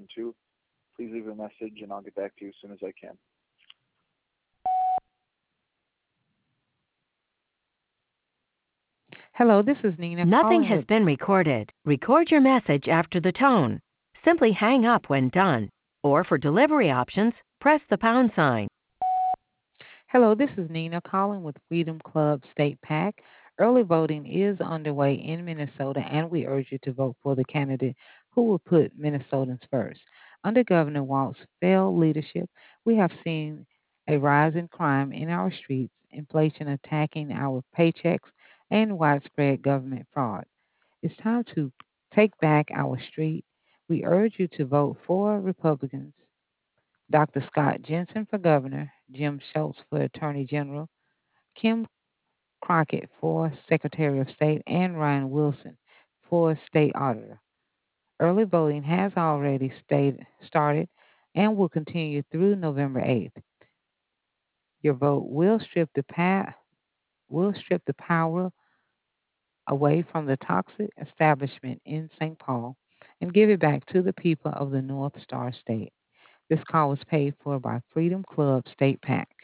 512. Please leave a message and I'll get back to you as soon as I can. Hello, this is Nina Nothing calling has with. been recorded. Record your message after the tone. Simply hang up when done. Or for delivery options, press the pound sign. Hello, this is Nina calling with Freedom Club State PAC. Early voting is underway in Minnesota, and we urge you to vote for the candidate who will put Minnesotans first. Under Governor Walt's failed leadership, we have seen a rise in crime in our streets, inflation attacking our paychecks, and widespread government fraud. It's time to take back our street. We urge you to vote for Republicans. Dr. Scott Jensen for governor, Jim Schultz for attorney general, Kim Crockett for secretary of state, and Ryan Wilson for state auditor. Early voting has already started and will continue through November 8th. Your vote will strip the power away from the toxic establishment in St. Paul and give it back to the people of the North Star State. This call was paid for by Freedom Club State PAC.